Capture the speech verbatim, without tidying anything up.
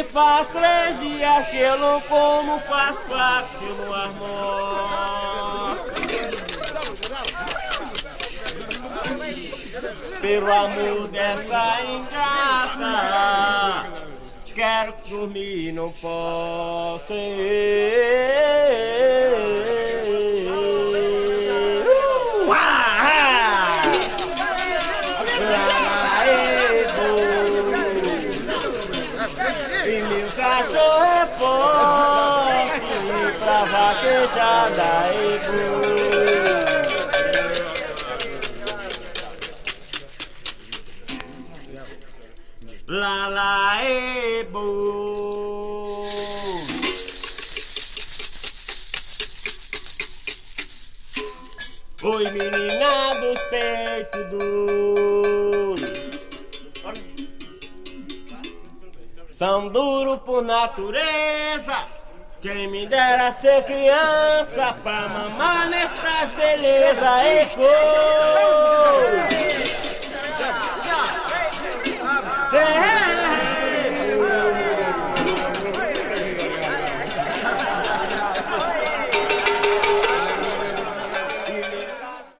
faz três dias que eu não como, faz quatro no almoço. Pelo amor dessa ingrata, quero dormir, não posso. Uh, ah, e meu cachorro é forte pra vaquejada e lá lá e bu. Oi menina dos peitos duros, são duros por natureza. Quem me dera ser criança pra mamar nessas belezas e cor.